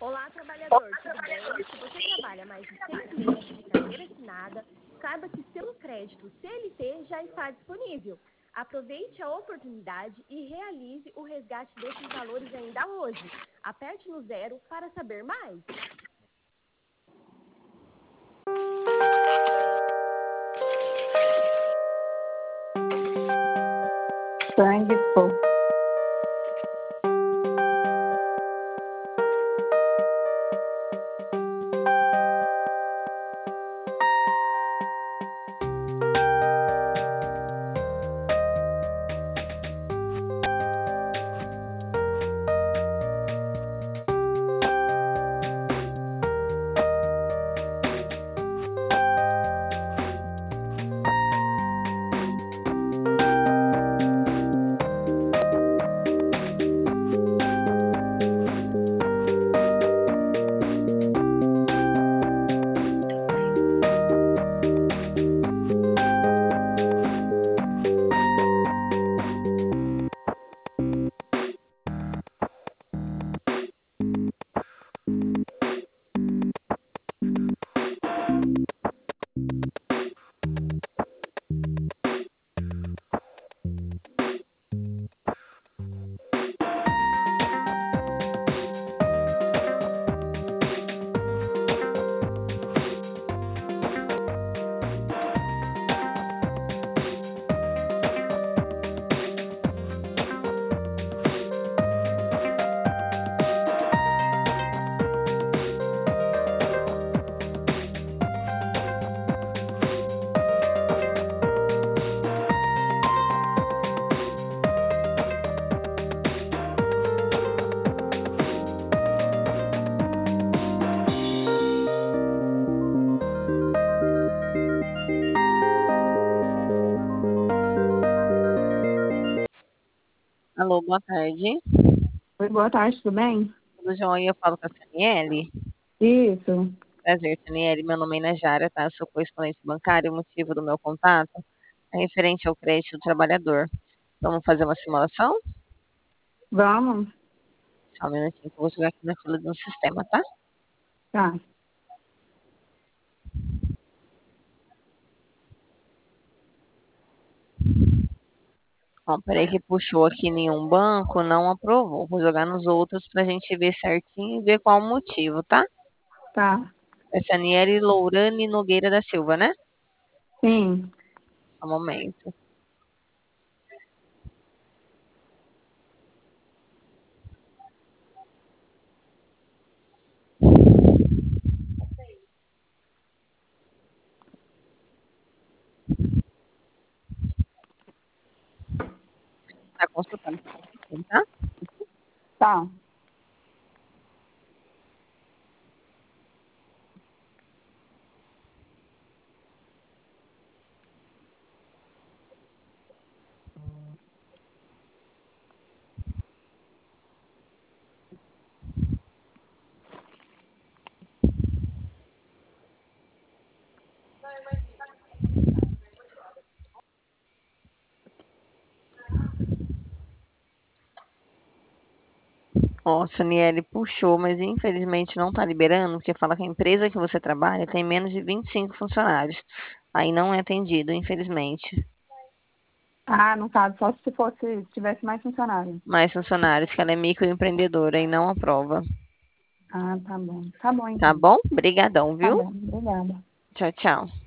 Olá, trabalhador, tudo bem? Se você trabalha mais de 6 meses de carteira assinada, saiba que seu crédito CLT já está disponível. Aproveite a oportunidade e realize o resgate desses valores ainda hoje. Aperte no 0 para saber mais. Sangue, pô. Alô, boa tarde. Oi, boa tarde, tudo bem? Tudo jóia? Eu falo com a Saniele. Isso. Prazer, Saniele. Meu nome é Najara, tá? Sou correspondente bancária. O motivo do meu contato é referente ao crédito do trabalhador. Vamos fazer uma simulação? Vamos? Só um minutinho que eu vou jogar aqui na fila do sistema, tá? Tá. Ó, peraí que puxou aqui em um banco, não aprovou. Vou jogar nos outros pra gente ver certinho e ver qual o motivo, tá? Tá. É Saniele Lourane Nogueira da Silva, né? Sim. Só um momento. Tá consultando, tá? Tá. Ó, Saniele puxou, mas infelizmente não está liberando, porque fala que a empresa que você trabalha tem menos de 25 funcionários. Aí não é atendido, infelizmente. Ah, não sabe, só se fosse, se tivesse mais funcionário. Mais funcionários, que ela é microempreendedora e não aprova. Ah, tá bom. Tá bom, Tá então. bom? Brigadão, Tá viu? bom, obrigada. Tchau, tchau.